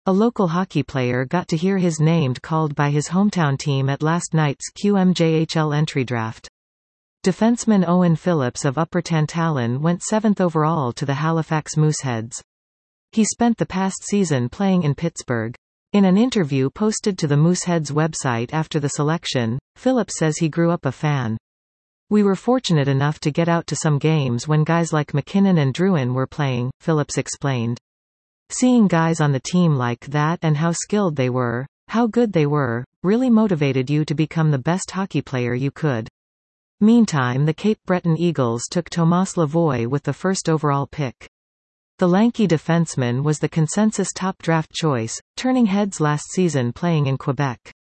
A local hockey player got to hear his name called by his hometown team at last night's QMJHL entry draft. Defenseman Owen Phillips of Upper Tantallon went 7th overall to the Halifax Mooseheads. He spent the past season playing in Pittsburgh. In an interview posted to the Mooseheads website after the selection, Phillips says he grew up a fan. "We were fortunate enough to get out to some games when guys like McKinnon and Drouin were playing," Phillips explained. "Seeing guys on the team like that and how skilled they were, how good they were, really motivated you to become the best hockey player you could." Meantime, the Cape Breton Eagles took Tomas Lavoie with the first overall pick. The lanky defenseman was the consensus top draft choice, turning heads last season playing in Quebec.